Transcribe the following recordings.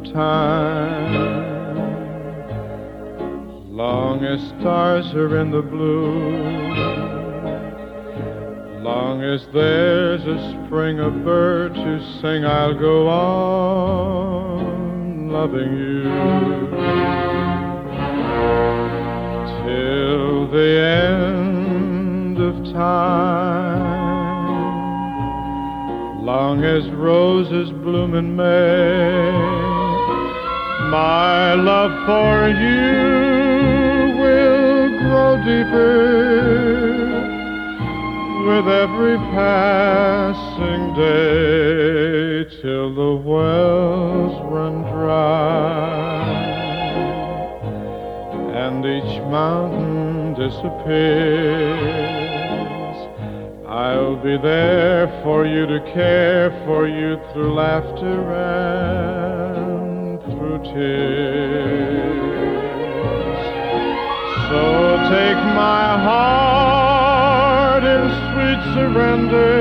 time. Long as stars are in the blue, long as there's a spring, a bird to sing, I'll go on loving you till the end of time. Long as roses bloom in May, my love for you will grow deeper with every passing day, till the wells run dry and each mountain disappears. I'll be there for you, to care for you through laughter and through tears. So take my heart in sweet surrender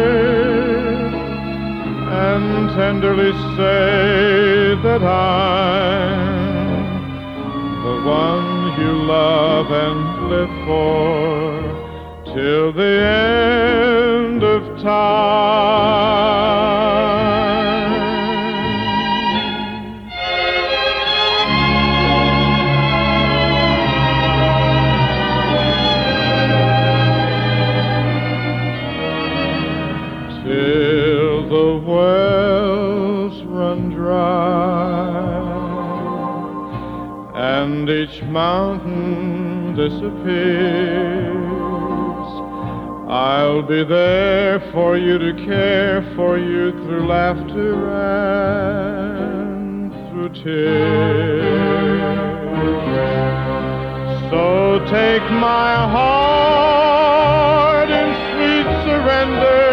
and tenderly say that I'm the one you love and live for till the end of time. Till the wells run dry and each mountain disappears, I'll be there for you, to care for you through laughter and through tears. So take my heart in sweet surrender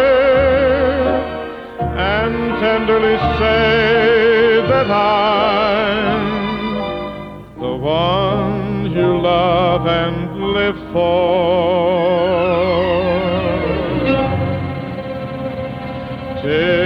and tenderly say that I'm the one you love and live for till